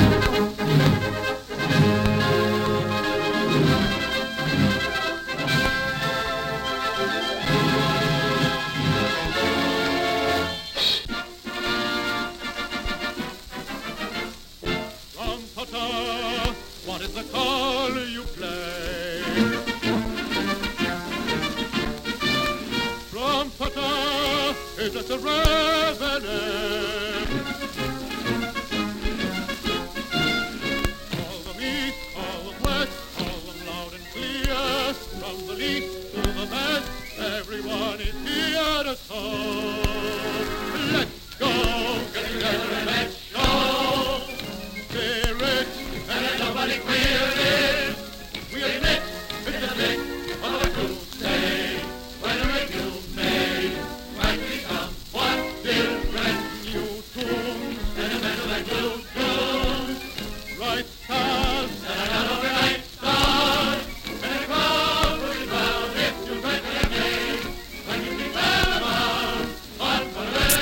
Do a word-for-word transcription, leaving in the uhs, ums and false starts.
What is the call you play? Trumpeter, is it the reveille? Call them east, call them west, call them loud and clear. From the least to the best, everyone is here to song. Let's go, get together and let's show spirit. And nobody queer we admit it's a bit of a Tuesday. When a review made might become what different new tunes and a metal and blue tunes. Right stars and an overnight star and a crowd will be proud if you break their name when you see Paramount on parade.